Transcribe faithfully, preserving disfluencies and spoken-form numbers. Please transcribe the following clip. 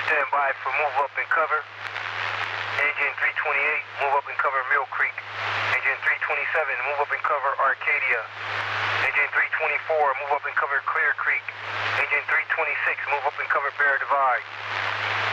Stand by for move up and cover. Engine three twenty-eight, move up and cover Mill Creek. Engine three twenty-seven, move up and cover Arcadia. Engine three twenty-four, move up and cover Clear Creek. Engine three twenty-six, move up and cover Bear Divide.